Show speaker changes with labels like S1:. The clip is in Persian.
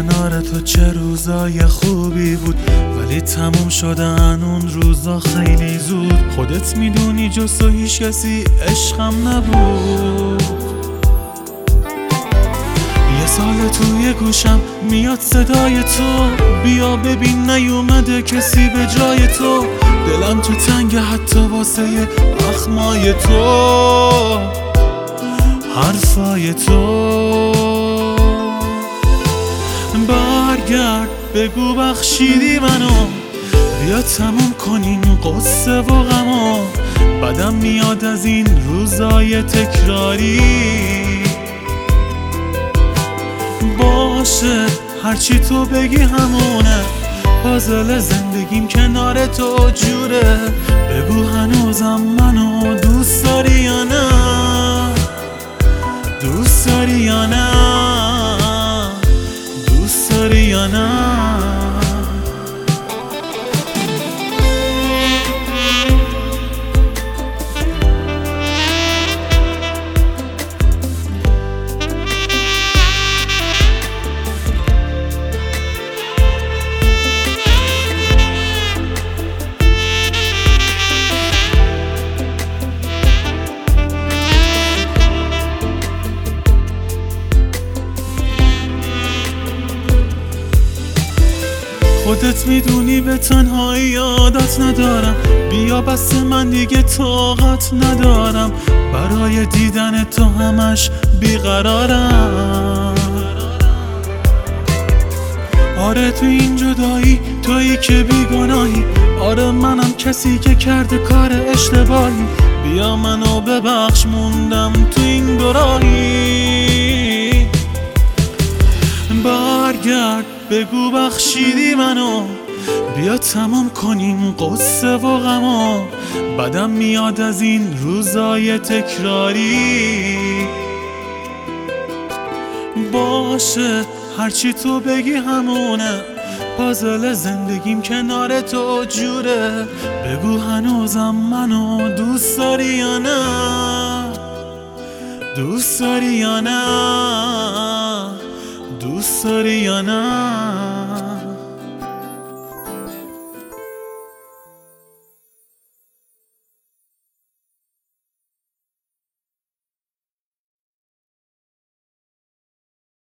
S1: کنار تو چه روزای خوبی بود، ولی تموم شدن اون روزا خیلی زود. خودت میدونی جز تو هیچ کسی عشقم نبود. یه سال توی گوشم میاد صدای تو، بیا ببین نیومده کسی به جای تو. دلم تو تنگ حتی واسه اخمای تو، حرفای تو. برگرد بگو بخشیدی منو، بیا تموم کنیم قصه و غمو. بدم میاد از این روزای تکراری. باشه هرچی تو بگی همونه، پازل زندگیم کنار تو جوره. بگو هنوزم منو دوست داری یا نه، دوست داری یا نه، دوست داری یا نه. خودت میدونی به تنهایی عادت ندارم، بیا بس من دیگه طاقت ندارم. برای دیدن تو همش بیقرارم. آره تو این جدایی تویی که بیگناهی، آره منم کسی که کرده کار اشتباهی. بیا منو ببخش موندم تو این دوراهی. برگرد بگو بخشیدی منو، بیا تمام کنیم قصه و غمو. بدم میاد از این روزای تکراری. باشه هرچی تو بگی همونه، پازل زندگیم کنار تو جوره. بگو هنوزم منو دوست داری یا نه، دوست داری یا نه، دوست داری یا نه.